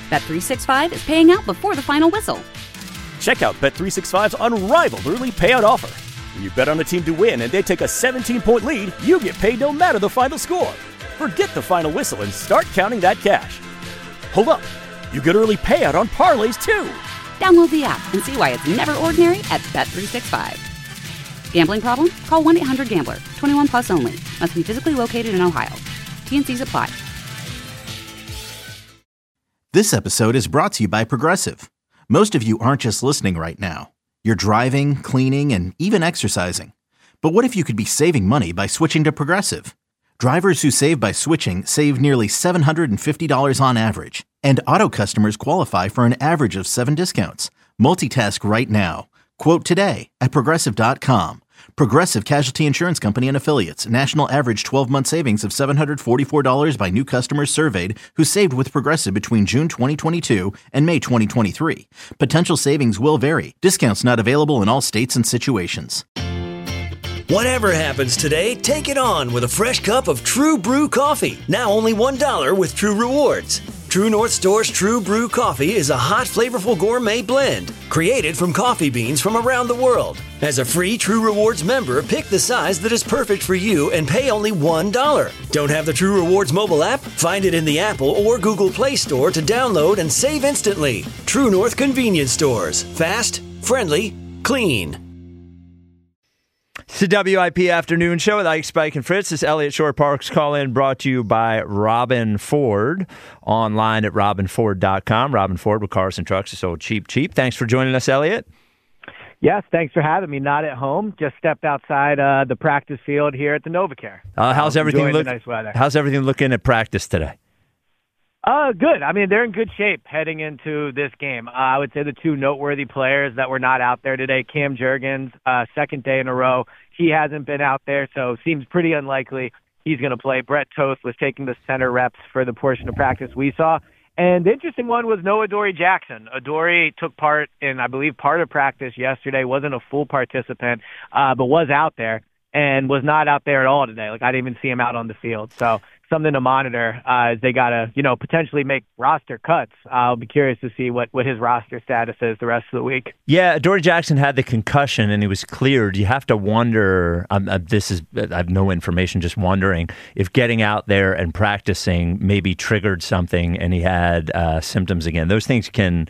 Bet365 is paying out before the final whistle. Check out Bet365's unrivaled early payout offer. When you bet on a team to win and they take a 17-point lead, you get paid no matter the final score. Forget the final whistle and start counting that cash. Hold up. You get early payout on parlays, too. Download the app and see why it's never ordinary at Bet365. Gambling problem? Call 1-800-GAMBLER. 21 plus only. Must be physically located in Ohio. T&Cs apply. This episode is brought to you by Progressive. Most of you aren't just listening right now. You're driving, cleaning, and even exercising. But what if you could be saving money by switching to Progressive? Drivers who save by switching save nearly $750 on average. And auto customers qualify for an average of 7 discounts. Multitask right now. Quote today at Progressive.com. Progressive Casualty Insurance Company and Affiliates. National average 12-month savings of $744 by new customers surveyed who saved with Progressive between June 2022 and May 2023. Potential savings will vary. Discounts not available in all states and situations. Whatever happens today, take it on with a fresh cup of True Brew coffee. Now only $1 with True Rewards. True North Store's True Brew coffee is a hot, flavorful gourmet blend created from coffee beans from around the world. As a free True Rewards member, pick the size that is perfect for you and pay only $1. Don't have the True Rewards mobile app? Find it in the Apple or Google Play Store to download and save instantly. True North Convenience Stores. Fast, friendly, clean. It's the WIP Afternoon Show with Ike, Spike, and Fritz. This is Elliott Shore Parks Call-In brought to you by Robin Ford. Online at robinford.com. Robin Ford with cars and trucks is so cheap. Thanks for joining us, Elliott. Yes, thanks for having me. Not at home. Just stepped outside the practice field here at the NovaCare. How's everything look? Nice weather. How's everything looking at practice today? Good. I mean, they're in good shape heading into this game. I would say the two noteworthy players that were not out there today, Cam Jurgens, second day in a row. He hasn't been out there, so seems pretty unlikely he's going to play. Brett Toth was taking the center reps for the portion of practice we saw. And the interesting one was Noah Adoree-Jackson. Adoree took part in, I believe, part of practice yesterday, wasn't a full participant, but was out there and was not out there at all today. Like, I didn't even see him out on the field. So something to monitor as they got to, potentially make roster cuts. I'll be curious to see what his roster status is the rest of the week. Yeah, Adoree-Jackson had the concussion and he was cleared. You have to wonder, I have no information, just wondering if getting out there and practicing maybe triggered something and he had symptoms again. Those things can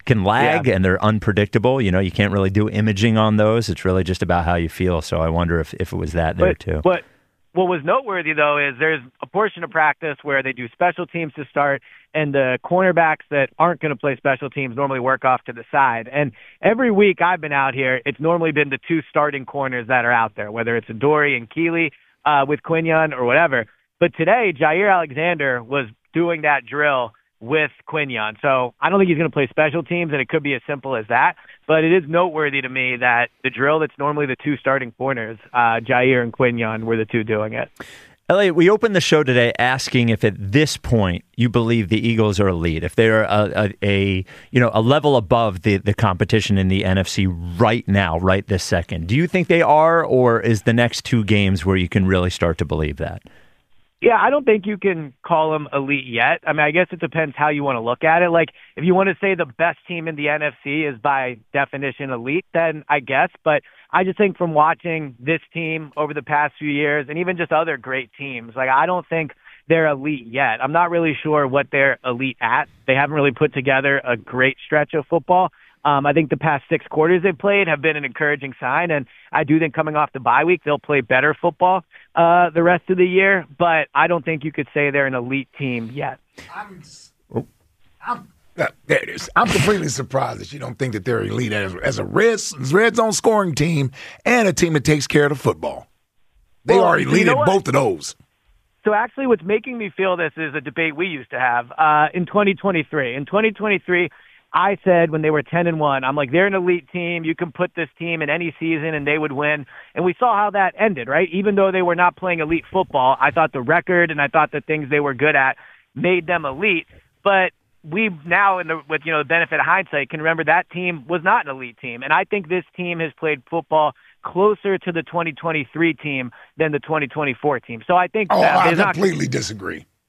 lag and they're unpredictable. You can't really do imaging on those. It's really just about how you feel. So I wonder if it was that there too. But what was noteworthy, though, is there's a portion of practice where they do special teams to start, and the cornerbacks that aren't going to play special teams normally work off to the side. And every week I've been out here, it's normally been the two starting corners that are out there, whether it's Adoree and Keeley with Quinion or whatever. But today, Jair Alexander was doing that drill with Quinion. So I don't think he's going to play special teams, and it could be as simple as that. But it is noteworthy to me that the drill that's normally the two starting corners, Jair and Quinion, were the two doing it. Elliott, we opened the show today asking if at this point you believe the Eagles are elite, if they're a level above the competition in the NFC right now, right this second. Do you think they are, or is the next two games where you can really start to believe that? Yeah, I don't think you can call them elite yet. I mean, I guess it depends how you want to look at it. Like, if you want to say the best team in the NFC is by definition elite, then I guess. But I just think from watching this team over the past few years and even just other great teams, like, I don't think they're elite yet. I'm not really sure what they're elite at. They haven't really put together a great stretch of football. I think the past 6 quarters they've played have been an encouraging sign, and I do think coming off the bye week they'll play better football the rest of the year, but I don't think you could say they're an elite team yet. There it is. I'm completely surprised that you don't think that they're elite as a red zone scoring team and a team that takes care of the football. They are elite at both of those. So actually what's making me feel this is a debate we used to have in 2023. In 2023, I said when they were 10-1, I'm like, they're an elite team. You can put this team in any season and they would win. And we saw how that ended, right? Even though they were not playing elite football, I thought the record and I thought the things they were good at made them elite. But we now, with the benefit of hindsight, can remember that team was not an elite team. And I think this team has played football closer to the 2023 team than the 2024 team. So I think I completely disagree.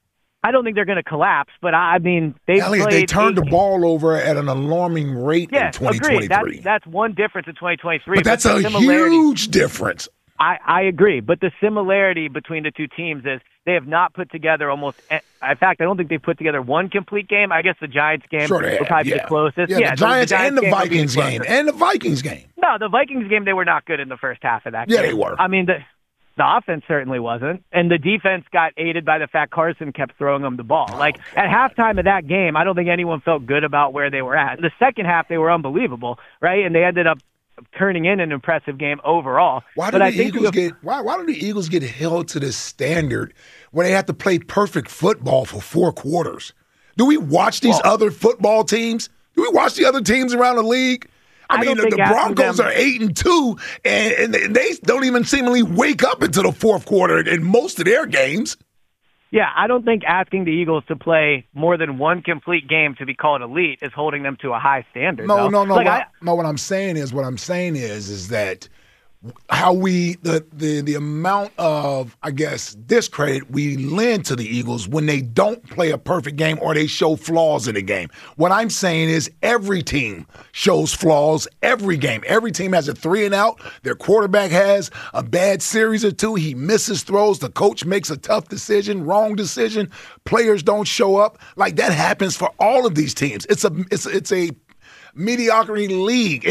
I don't think they're going to collapse, but I mean, they turned the ball over at an alarming rate in 2023. Agreed. That's one difference in 2023. But that's a huge difference. I agree, but the similarity between the two teams is they have not put together almost. In fact, I don't think they've put together one complete game. I guess the Giants game will probably be the closest. Yeah, the Giants and the Vikings game. And the Vikings game. No, the Vikings game, they were not good in the first half of that game. Yeah, they were. I mean, the offense certainly wasn't, and the defense got aided by the fact Carson kept throwing them the ball. At halftime of that game, I don't think anyone felt good about where they were at. The second half, they were unbelievable, right? And they ended up turning in an impressive game overall. Why do the Eagles get held to this standard where they have to play perfect football for 4 quarters? Do we watch these other football teams? Do we watch the other teams around the league? I mean, the Broncos are 8-2, and they don't even seemingly wake up until the fourth quarter in most of their games. Yeah, I don't think asking the Eagles to play more than one complete game to be called elite is holding them to a high standard. No. What I'm saying is that how the amount of, I guess, discredit we lend to the Eagles when they don't play a perfect game or they show flaws in the game. What I'm saying is every team shows flaws every game. Every team has a 3-and-out. Their quarterback has a bad series or two. He misses throws. The coach makes a tough decision, wrong decision. Players don't show up. Like that happens for all of these teams. It's a mediocrity league.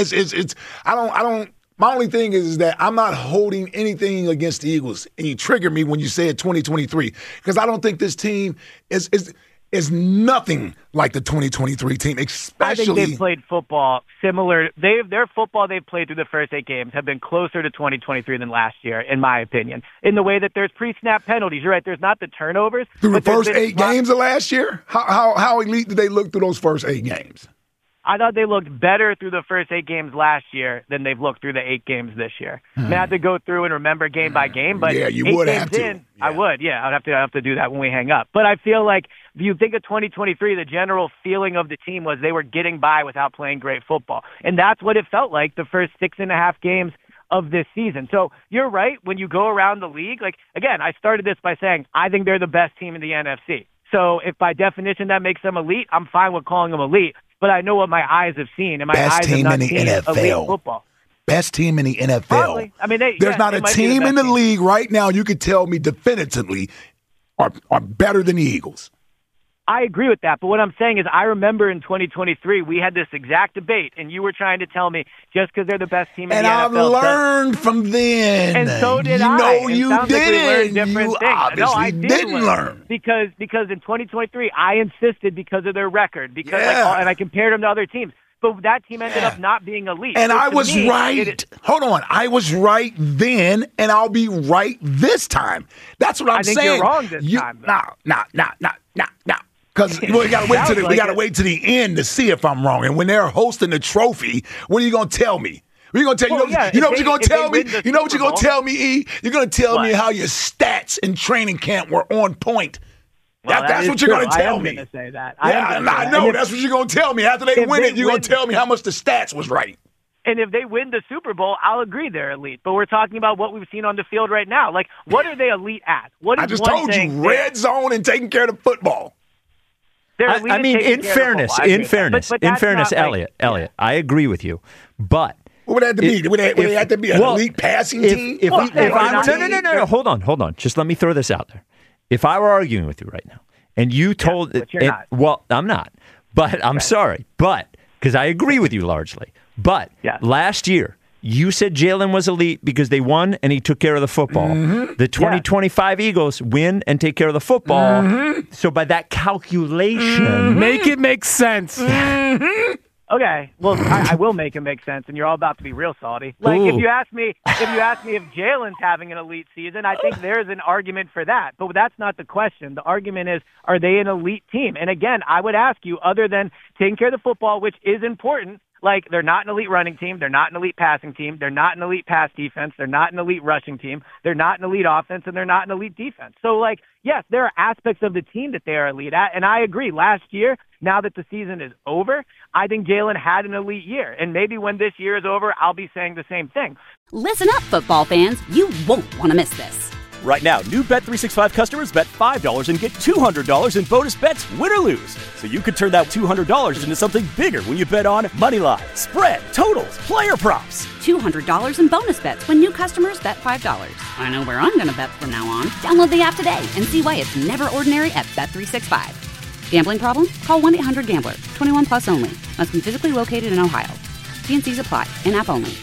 My only thing is that I'm not holding anything against the Eagles. And you trigger me when you said 2023 because I don't think this team is nothing like the 2023 team, especially. I think they've played football similar. Their football they've played through the first 8 games have been closer to 2023 than last year, in my opinion, in the way that there's pre-snap penalties. You're right, there's not the turnovers. Through the first 8 games of last year? How elite did they look through those first 8 games? I thought they looked better through the first 8 games last year than they've looked through the 8 games this year. I mean, I have to go through and remember game by game, but yeah, you would have to. I would, yeah. I'd have to do that when we hang up. But I feel like if you think of 2023, the general feeling of the team was they were getting by without playing great football, and that's what it felt like the first 6.5 games of this season. So you're right. When you go around the league, again, I started this by saying I think they're the best team in the NFC. So if by definition that makes them elite, I'm fine with calling them elite. But I know what my eyes have seen, and my eyes have not seen elite football. Best team in the NFL. Probably. I mean, there's not a team in the league right now you could tell me definitively are better than the Eagles. I agree with that, but what I'm saying is I remember in 2023 we had this exact debate, and you were trying to tell me just because they're the best team in the NFL. And I've learned from then. And so did I. No, you didn't. You obviously didn't learn. Because in 2023 I insisted because of their record, and I compared them to other teams. But that team ended up not being elite. And I was right. Hold on. I was right then, and I'll be right this time. That's what I'm saying. I think you're wrong this time. No. Because we got to wait to the end to see if I'm wrong. And when they're hosting the trophy, what are you going to tell me? What are you going to tell me? You know what you're going to tell me? You know what you're going to tell me, E? You're going to tell me how your stats in training camp were on point. Well, that's what you're going to tell me. I am going to say that. I know. That's what you're going to tell me. After they win it, you're going to tell me how much the stats was right. And if they win the Super Bowl, I'll agree they're elite. But we're talking about what we've seen on the field right now. What are they elite at? I just told you, red zone and taking care of the football. I mean, in fairness, Elliot, I agree with you. But what would that be? Would they have to be an elite passing team? No. Hold on. Just let me throw this out there. If I were arguing with you right now, and you told, well, I'm not, but I'm sorry, but because I agree with you largely. But last year, you said Jalen was elite because they won and he took care of the football. Mm-hmm. The 2025 Eagles win and take care of the football. Mm-hmm. So by that calculation, make it make sense. Mm-hmm. Okay, well, I will make it make sense, and you're all about to be real salty. If you ask me if Jalen's having an elite season, I think there's an argument for that. But that's not the question. The argument is, are they an elite team? And again, I would ask you, other than taking care of the football, which is important, they're not an elite running team, they're not an elite passing team, they're not an elite pass defense, they're not an elite rushing team, they're not an elite offense, and they're not an elite defense. So, yes, there are aspects of the team that they are elite at, and I agree. Last year, now that the season is over, I think Jalen had an elite year, and maybe when this year is over, I'll be saying the same thing. Listen up, football fans. You won't want to miss this. Right now, new Bet365 customers bet $5 and get $200 in bonus bets, win or lose. So you could turn that $200 into something bigger when you bet on moneyline, spread, totals, player props. $200 in bonus bets when new customers bet $5. I know where I'm going to bet from now on. Download the app today and see why it's never ordinary at Bet365. Gambling problem? Call 1-800-GAMBLER. 21 plus only. Must be physically located in Ohio. T&Cs apply. In-app only.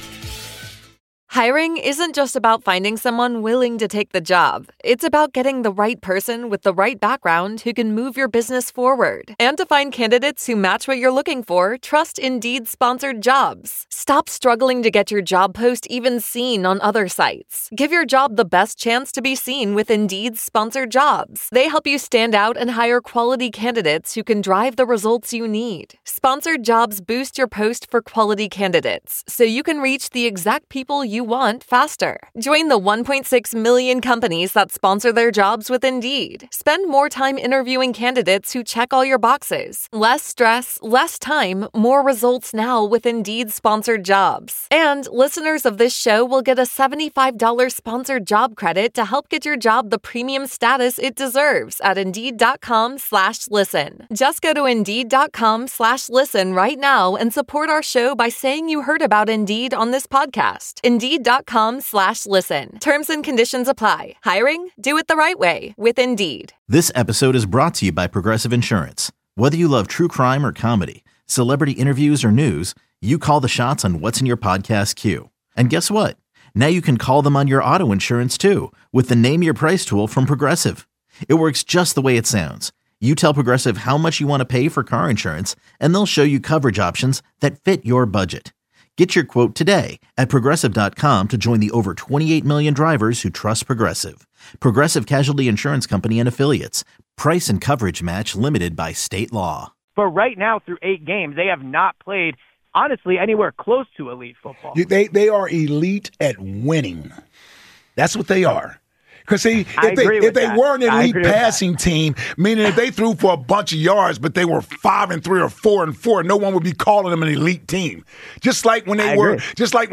Hiring isn't just about finding someone willing to take the job. It's about getting the right person with the right background who can move your business forward. And to find candidates who match what you're looking for, trust Indeed-sponsored jobs. Stop struggling to get your job post even seen on other sites. Give your job the best chance to be seen with Indeed-sponsored jobs. They help you stand out and hire quality candidates who can drive the results you need. Sponsored jobs boost your post for quality candidates, so you can reach the exact people you want faster. Join the 1.6 million companies that sponsor their jobs with Indeed. Spend more time interviewing candidates who check all your boxes. Less stress, less time, more results now with Indeed-sponsored jobs. And listeners of this show will get a $75 sponsored job credit to help get your job the premium status it deserves at Indeed.com/listen. Just go to Indeed.com/listen right now and support our show by saying you heard about Indeed on this podcast. Indeed.com/listen. Terms and conditions apply. Hiring? Do it the right way with Indeed. This episode is brought to you by Progressive Insurance. Whether you love true crime or comedy, celebrity interviews or news, you call the shots on what's in your podcast queue. And guess what? Now you can call them on your auto insurance too with the Name Your Price tool from Progressive. It works just the way it sounds. You tell Progressive how much you want to pay for car insurance, and they'll show you coverage options that fit your budget. Get your quote today at Progressive.com to join the over 28 million drivers who trust Progressive. Progressive Casualty Insurance Company and Affiliates. Price and coverage match limited by state law. For right now, through 8 games, they have not played, honestly, anywhere close to elite football. They are elite at winning. That's what they are. Because see, if they were an elite passing team, meaning if they threw for a bunch of yards, but they were 5-3 or 4-4, no one would be calling them an elite team. Just like when they were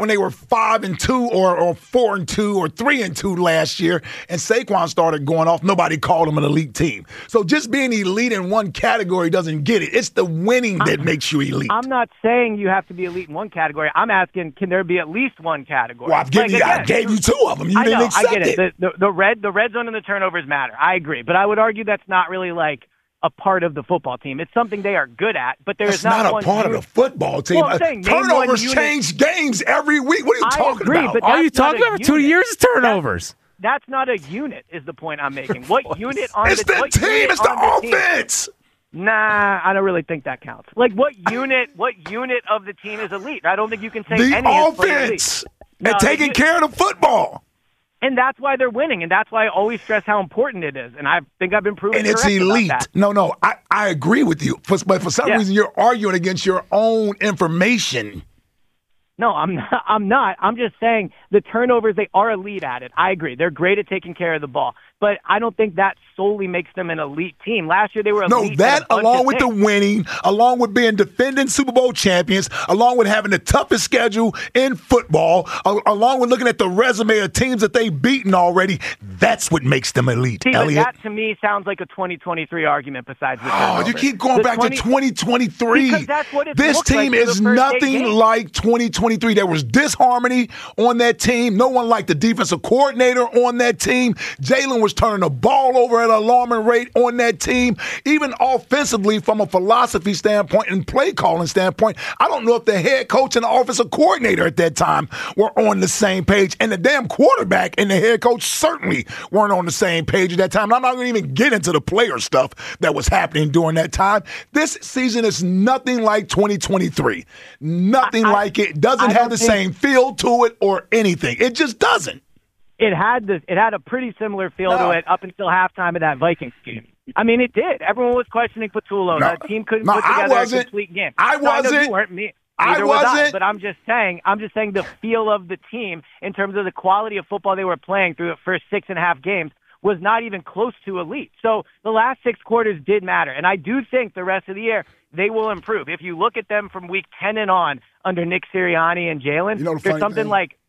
5-2 or 4-2 or 3-2 last year, and Saquon started going off, nobody called them an elite team. So just being elite in one category doesn't get it. It's the winning that makes you elite. I'm not saying you have to be elite in one category. I'm asking, can there be at least one category? Well, I gave you 2 of them. You didn't accept I get it. The red zone and the turnovers matter. I agree. But I would argue that's not really like a part of the football team. It's something they are good at, but there's not a part of the football team. Well, turnovers change games every week. What are you talking about? But all you talking about for 2 years is turnovers. That's not a unit, is the point I'm making. What unit on it's the team? It's the offense. Nah, I don't really think that counts. Like, what unit of the team is elite? I don't think you can say the any offense and taking care of the football. And that's why they're winning, and that's why I always stress how important it is. And I think I've been proven correct about that. And it's elite. No, I agree with you. But for some reason, you're arguing against your own information. No, I'm not. I'm just saying the turnovers, they are elite at it. I agree. They're great at taking care of the ball. But I don't think that solely makes them an elite team. Last year, they were elite. No, that along with the winning, along with being defending Super Bowl champions, along with having the toughest schedule in football, along with looking at the resume of teams that they've beaten already, that's what makes them elite, Elliot. That, to me, sounds like a 2023 argument besides the turnovers. You keep going back to 2023. Because that's what this team like is nothing like 2023. There was disharmony on that team. No one liked the defensive coordinator on that team. Jalen was turning the ball over at an alarming rate on that team. Even offensively, from a philosophy standpoint and play calling standpoint, I don't know if the head coach and the offensive coordinator at that time were on the same page. And the damn quarterback and the head coach certainly weren't on the same page at that time. And I'm not going to even get into the player stuff that was happening during that time. This season is nothing like 2023. Nothing like it. Doesn't have the same feel to it or anything. It just doesn't. It had a pretty similar feel to it up until halftime of that Vikings game. I mean, it did. Everyone was questioning Patullo. The team couldn't put together a complete game. I wasn't. I know you weren't. Neither was I. But I'm just saying the feel of the team in terms of the quality of football they were playing through the first 6.5 games was not even close to elite. So the last 6 quarters did matter. And I do think the rest of the year they will improve. If you look at them from week 10 and on under Nick Sirianni and Jalen, there's something like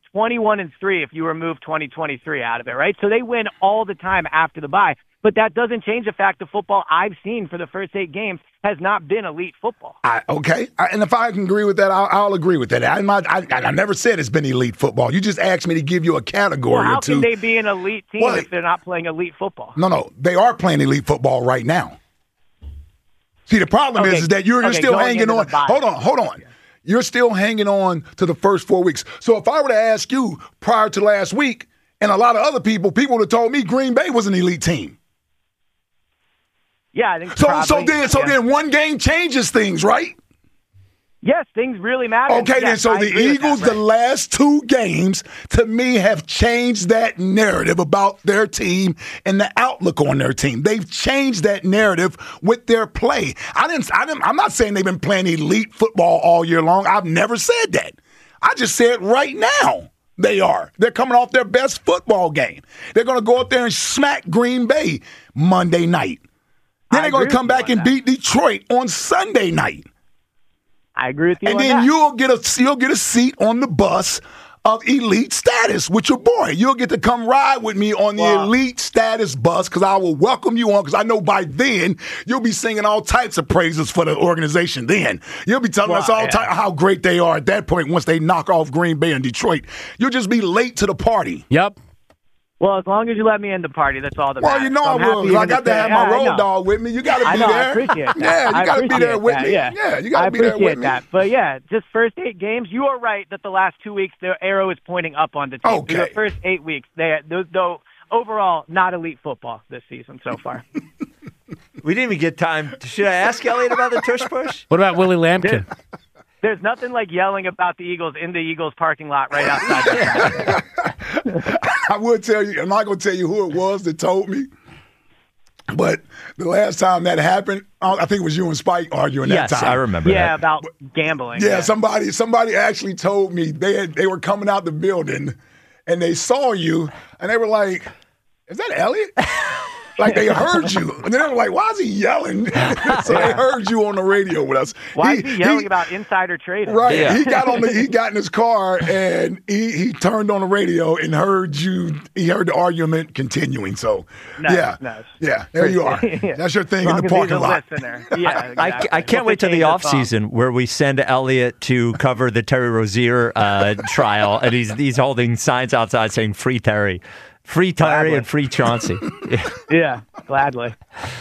21-3 if you remove 2023 out of it, right? So they win all the time after the bye. But that doesn't change the fact the football I've seen for the first 8 games has not been elite football. And if I can agree with that, I'll agree with that. I never said it's been elite football. You just asked me to give you a category how or two. How can they be an elite team if they're not playing elite football? No, they are playing elite football right now. See, the problem is that you're still hanging on. Hold on. You're still hanging on to the first 4 weeks. So if I were to ask you prior to last week, and a lot of other people would have told me Green Bay was an elite team. Yeah, I think so. Then one game changes things, right? Yes, things really matter. Okay, then so the Eagles, the last 2 games, to me, have changed that narrative about their team and the outlook on their team. They've changed that narrative with their play. I'm not saying they've been playing elite football all year long. I've never said that. I just said right now they are. They're coming off their best football game. They're going to go up there and smack Green Bay Monday night. Then they're going to come back and beat Detroit on Sunday night. I agree with you. And then you'll get a seat on the bus of elite status with your boy. You'll get to come ride with me on the elite status bus because I will welcome you on because I know by then you'll be singing all types of praises for the organization. Then you'll be telling us how great they are at that point once they knock off Green Bay and Detroit. You'll just be late to the party. Yep. Well, as long as you let me in the party, that's all that matters. Well, you know I will. I got to have my road dog with me. You got to be there. I appreciate that. Yeah, you got to be there with me. Yeah, you got to be there with me. I appreciate that. But, yeah, just first 8 games, you are right that the last 2 weeks, the arrow is pointing up on the team. Okay. The first 8 weeks, though overall, not elite football this season so far. We didn't even get time. Should I ask Elliot about the tush push? What about Willie Lampkin? There's nothing like yelling about the Eagles in the Eagles parking lot right outside. I would tell you, I'm not going to tell you who it was that told me, but the last time that happened, I think it was you and Spike arguing that time. Yes, I remember that. Yeah, about gambling. Yeah, somebody actually told me they were coming out the building and they saw you and they were like, is that Elliot? Like they heard you. And then they were like, why is he yelling? So they heard you on the radio with us. Why is he yelling about insider trading? Right. Yeah. He got in his car and he turned on the radio and heard the argument continuing. So nice. Yeah, there you are. That's your thing in the parking lot. Yeah, exactly. I can't wait till the offseason where we send Elliot to cover the Terry Rozier trial and he's holding signs outside saying free Terry. Free Terry and free Chauncey. Yeah, gladly.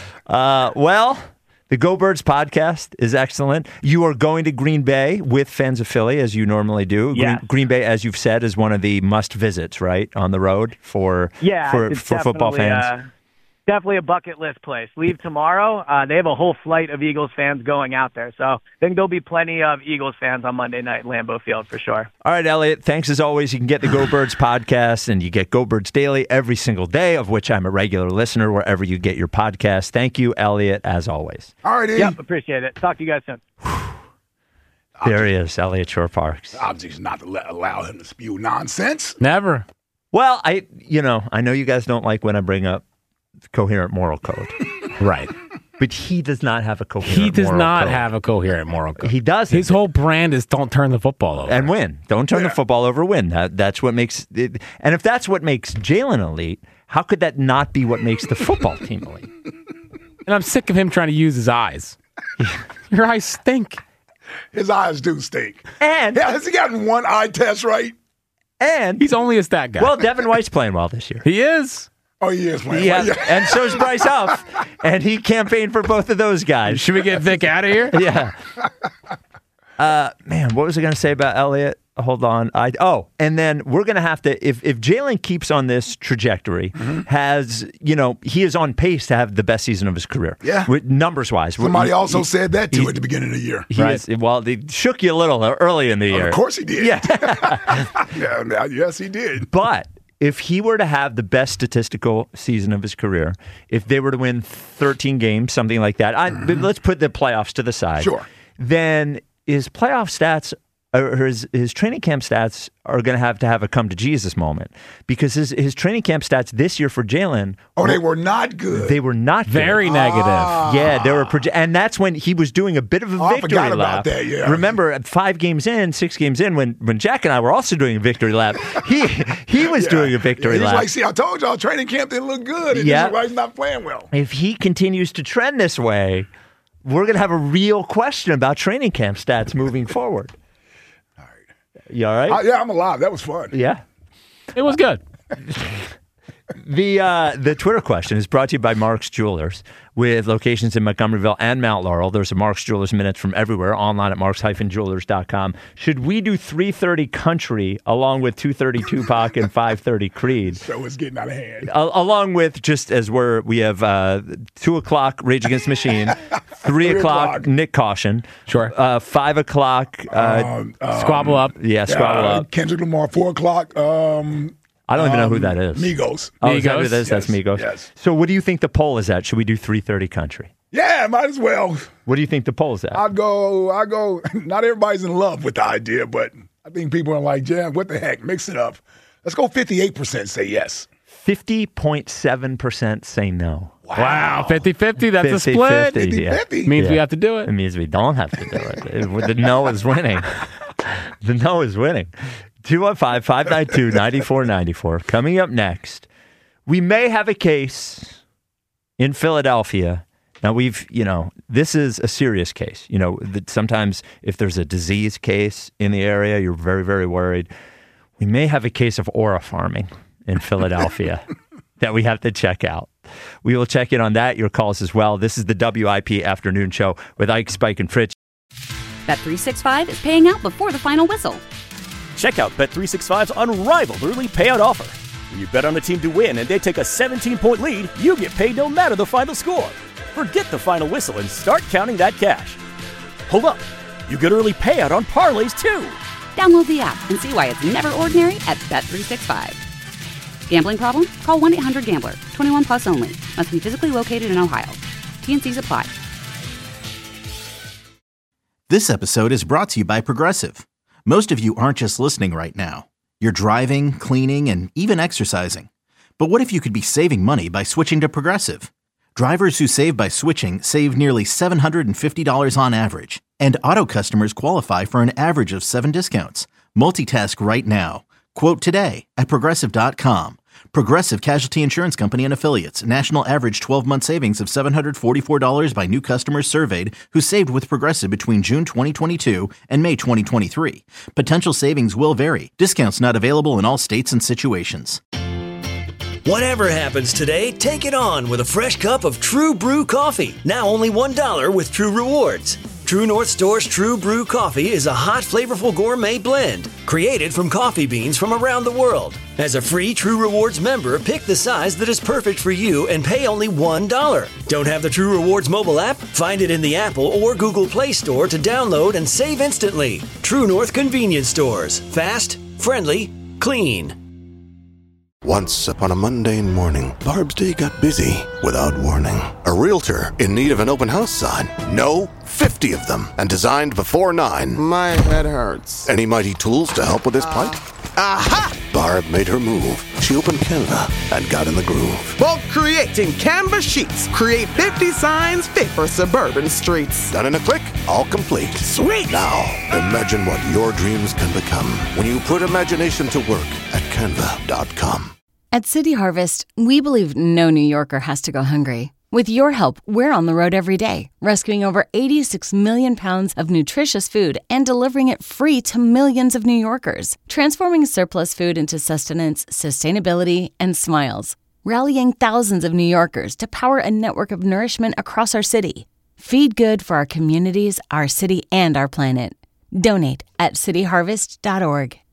Well, the Go Birds podcast is excellent. You are going to Green Bay with Fans of Philly, as you normally do. Yeah. Green Bay, as you've said, is one of the must visits, right, on the road for football fans. Definitely a bucket list place. Leave tomorrow. They have a whole flight of Eagles fans going out there. So I think there'll be plenty of Eagles fans on Monday night at Lambeau Field for sure. All right, Elliot, thanks as always. You can get the Go Birds podcast and you get Go Birds Daily every single day, of which I'm a regular listener wherever you get your podcast. Thank you, Elliot, as always. All right, Yep, appreciate it. Talk to you guys soon. There he is, Elliot Shore-Parks. I'm just not to allow him to spew nonsense. Never. Well, I know you guys don't like when I bring up coherent moral code. Right. But he does not have a coherent moral code. He does not code. have a coherent moral code. He does. His whole brand is don't turn the football over. And win. Don't turn the football over, win. That's what makes it. And if that's what makes Jalen elite, how could that not be what makes the football team elite? And I'm sick of him trying to use his eyes. Your eyes stink. His eyes do stink. And has he gotten one eye test right? And he's only a stat guy. Well, Devin White's playing well this year. He is. Oh, he is playing. Yeah, and so is Bryce Huff, and he campaigned for both of those guys. Should we get Vic out of here? Yeah. Man, what was I going to say about Elliott? Hold on. And then we're going to have to, if Jalen keeps on this trajectory, he is on pace to have the best season of his career. Yeah. Numbers wise. Somebody also said that too at the beginning of the year. They shook you a little early in the year. Of course he did. Yeah. Yes, he did. But if he were to have the best statistical season of his career, if they were to win 13 games, something like that, let's put the playoffs to the side. Sure. Then his playoff stats his training camp stats are going to have a come to Jesus moment, because his training camp stats this year for Jalen. They were not good. They were not good. Very negative. Yeah, they were, and that's when he was doing a bit of a victory I forgot lap. about that. Yeah. Remember, 6 games in, when Jack and I were also doing a victory lap, he was doing a victory He's lap. like, see, I told y'all training camp didn't look good. And this is why he's not playing well. If he continues to trend this way, we're going to have a real question about training camp stats moving forward. All right. You all right? Yeah, I'm alive. That was fun. Yeah. It was good. The Twitter question is brought to you by Mark's Jewelers, with locations in Montgomeryville and Mount Laurel. There's a Mark's Jewelers Minute from everywhere, online at marks-jewelers.com. Should we do 3:30 Country along with 2:30 Tupac and 5:30 Creed? So it's getting out of hand. Along with, just as we have 2 o'clock Rage Against the Machine, 3 o'clock Nick Caution, Sure. 5 o'clock Squabble Up. Yeah, Squabble Up. Kendrick Lamar, 4 o'clock. I don't even know who that is. Migos. Oh, is that who Migos? it is? That's Migos. Yes. So what do you think the poll is at? Should we do 3:30 Country? Yeah, might as well. What do you think the poll is at? I go. Not everybody's in love with the idea, but I think people are like, yeah, what the heck? Mix it up. Let's go 58% say yes. 50.7% say no. Wow, 50-50. That's a split. 50-50, yeah. 50-50. Means we have to do it. It means we don't have to do it. The no is winning. The no is winning. 215-592-9494. Coming up next, we may have a case in Philadelphia. Now, this is a serious case. That sometimes if there's a disease case in the area, you're very, very worried. We may have a case of aura farming in Philadelphia that we have to check out. We will check in on that, your calls as well. This is the WIP Afternoon Show with Ike, Spike, and Fritz. Bet365 is paying out before the final whistle. Check out Bet365's unrivaled early payout offer. When you bet on a team to win and they take a 17-point lead, you get paid no matter the final score. Forget the final whistle and start counting that cash. Hold up. You get early payout on parlays, too. Download the app and see why it's never ordinary at Bet365. Gambling problem? Call 1-800-GAMBLER. 21 plus only. Must be physically located in Ohio. T&Cs apply. This episode is brought to you by Progressive. Most of you aren't just listening right now. You're driving, cleaning, and even exercising. But what if you could be saving money by switching to Progressive? Drivers who save by switching save nearly $750 on average. And auto customers qualify for an average of 7 discounts. Multitask right now. Quote today at Progressive.com. Progressive Casualty Insurance Company and Affiliates. National average 12-month savings of $744 by new customers surveyed who saved with Progressive between June 2022 and May 2023. Potential savings will vary. Discounts not available in all states and situations. Whatever happens today, take it on with a fresh cup of True Brew coffee. Now only $1 with True Rewards. True North Store's True Brew coffee is a hot, flavorful gourmet blend created from coffee beans from around the world. As a free True Rewards member, pick the size that is perfect for you and pay only $1. Don't have the True Rewards mobile app? Find it in the Apple or Google Play Store to download and save instantly. True North Convenience Stores. Fast, friendly, clean. Once upon a mundane morning, Barb's day got busy without warning. A realtor in need of an open house sign. No, 50 of them, and designed before 9. My head hurts. Any mighty tools to help with this plight? Aha! Barb made her move. She opened Canva and got in the groove. Bulk creating Canva sheets. Create 50 signs fit for suburban streets. Done in a click, all complete. Sweet! Now, imagine what your dreams can become when you put imagination to work at Canva.com. At City Harvest, we believe no New Yorker has to go hungry. With your help, we're on the road every day, rescuing over 86 million pounds of nutritious food and delivering it free to millions of New Yorkers, transforming surplus food into sustenance, sustainability, and smiles, rallying thousands of New Yorkers to power a network of nourishment across our city. Feed good for our communities, our city, and our planet. Donate at cityharvest.org.